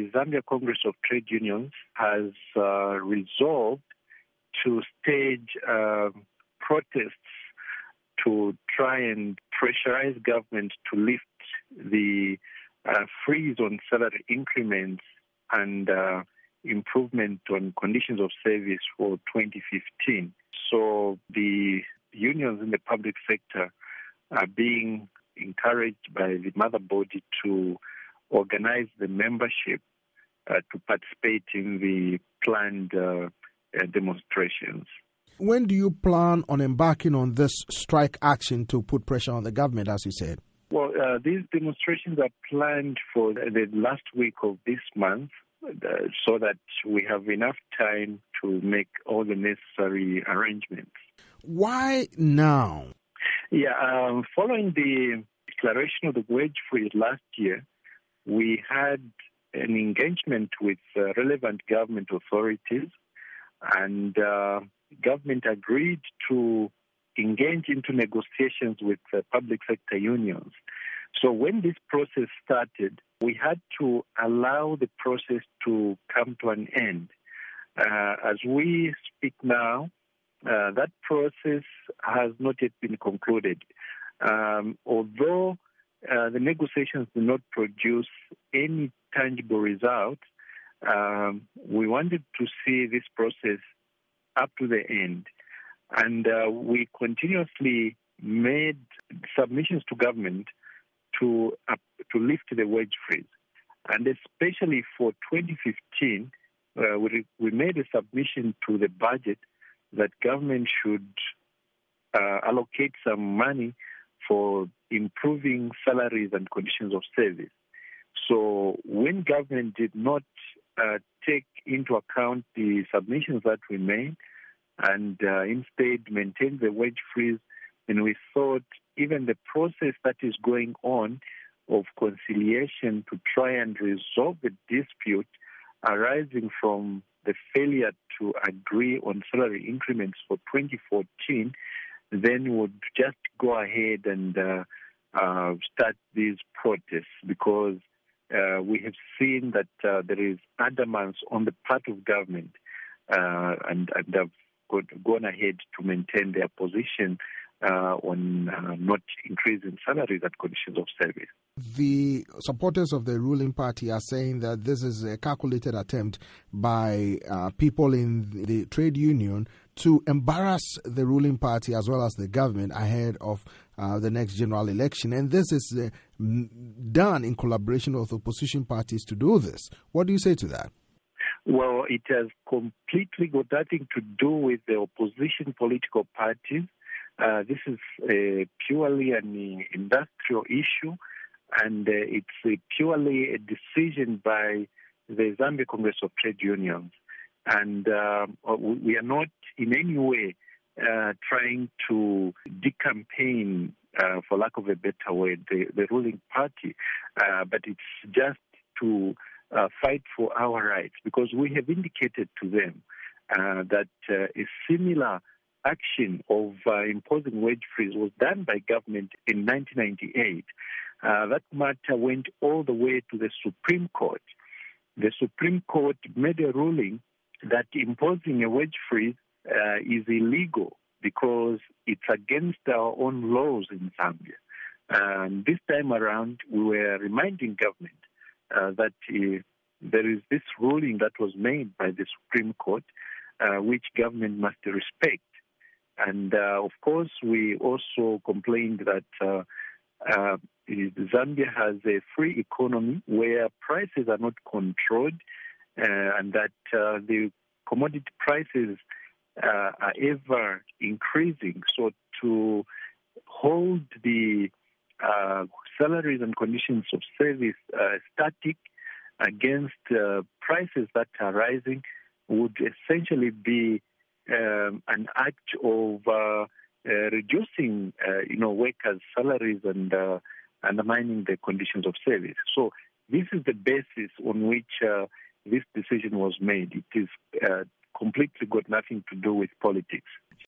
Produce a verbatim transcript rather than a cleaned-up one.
the Zambia Congress of Trade Unions has uh, resolved to stage uh, protests to try and pressurize government to lift the uh, freeze on salary increments and uh, improvement on conditions of service for twenty fifteen. So the unions in the public sector are being encouraged by the mother body to organize the membership uh, to participate in the planned uh, uh, demonstrations. When do you plan on embarking on this strike action to put pressure on the government, as you said? Well, uh, these demonstrations are planned for the last week of this month uh, so that we have enough time to make all the necessary arrangements. Why now? Yeah, um, following the declaration of the wage freeze last year, we had an engagement with uh, relevant government authorities, and uh, government agreed to engage into negotiations with uh, public sector unions. So when this process started, we had to allow the process to come to an end. Uh, as we speak now, uh, that process has not yet been concluded. Um, although uh, the negotiations did not produce any tangible results, um, we wanted to see this process up to the end. And uh, we continuously made submissions to government to uh, to lift the wage freeze. And especially for twenty fifteen, uh, we, we made a submission to the budget that government should uh, allocate some money for improving salaries and conditions of service. So when government did not uh, take into account the submissions that we made and uh, instead maintain the wage freeze, and we thought even the process that is going on of conciliation to try and resolve the dispute arising from the failure to agree on salary increments for twenty fourteen, then would just go ahead and uh, uh, start these protests, because uh, we have seen that uh, there is adamance on the part of government uh, and, and have gone ahead to maintain their position uh, on uh, not increasing salaries and conditions of service. The supporters of the ruling party are saying that this is a calculated attempt by uh, people in the trade union to embarrass the ruling party as well as the government ahead of uh, the next general election. And this is uh, done in collaboration with opposition parties to do this. What do you say to that? Well, it has completely got nothing to do with the opposition political parties. Uh, this is uh, purely an industrial issue, and uh, it's uh, purely a decision by the Zambia Congress of Trade Unions. And uh, we are not in any way uh, trying to decampaign, uh, for lack of a better word, the, the ruling party, uh, but it's just to uh, fight for our rights, because we have indicated to them uh, that uh, a similar action of uh, imposing wage freeze was done by government in nineteen ninety-eight. Uh, that matter went all the way to the Supreme Court. The Supreme Court made a ruling that imposing a wage freeze uh, is illegal because it's against our own laws in Zambia. And this time around, we were reminding government uh, that uh, there is this ruling that was made by the Supreme Court, uh, which government must respect. And, uh, of course, we also complained that uh, uh, Zambia has a free economy where prices are not controlled, uh, and that uh, the commodity prices uh, are ever increasing. So to hold the uh, salaries and conditions of service uh, static against uh, prices that are rising would essentially be um, an act of uh, uh, reducing, uh, you know, workers' salaries and uh, undermining the conditions of service. So this is the basis on which uh, this decision was made. It is uh, completely got nothing to do with politics.